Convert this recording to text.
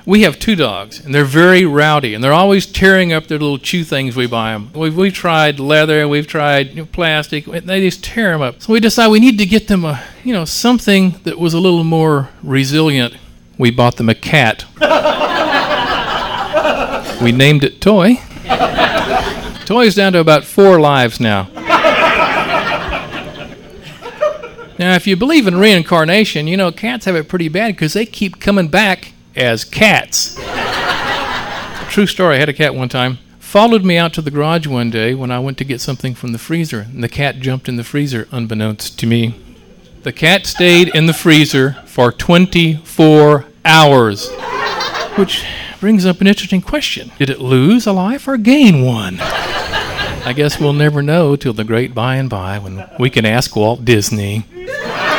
We have 2 dogs, and they're very rowdy, and they're always tearing up their little chew things we buy them. We've tried leather, we've tried plastic, and they just tear them up. So we decided we need to get them something that was a little more resilient. We bought them a cat. We named it Toy. Toy's down to about 4 lives now. Now, if you believe in reincarnation, cats have it pretty bad because they keep coming back as cats. True story. I had a cat one time. Followed me out to the garage one day when I went to get something from the freezer, and the cat jumped in the freezer unbeknownst to me. The cat stayed in the freezer for 24 hours, which brings up an interesting question. Did it lose a life or gain one? I guess we'll never know till the great by and by when we can ask Walt Disney.